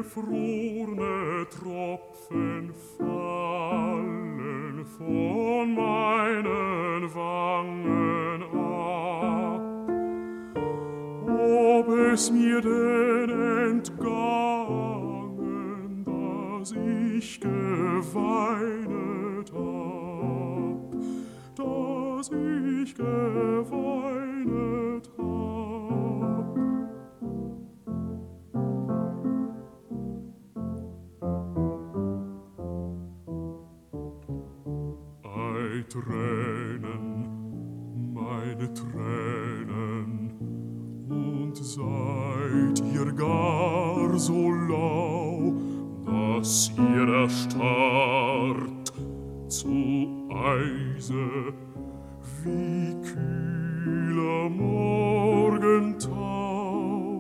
gefrorne Tropfen fallen von meinen Wangen ab. Ob es mir denn entgangen, dass ich geweinet hab, dass ich geweinet hab. Ei, Tränen, meine Tränen, und seid ihr gar so lau, dass ihr erstarrt zu Eise wie kühler Morgentau?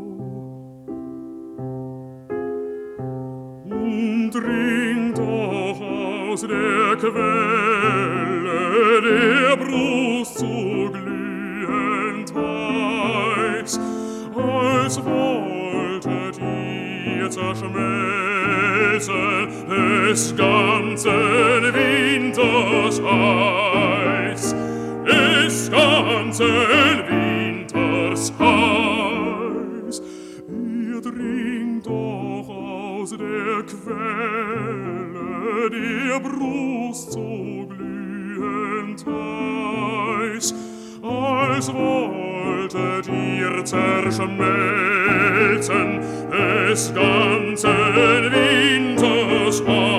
Und dringt doch aus der Quelle der Brust so glühend heiß, als wolltet ihr zerschmelzen des ganzen Winters Eis, des ganzen Winters Eis. Ihr dringt doch aus der Quelle der Brust so glühend heiß, als wolltet ihr zerschmelzen des ganzen Winters Eis.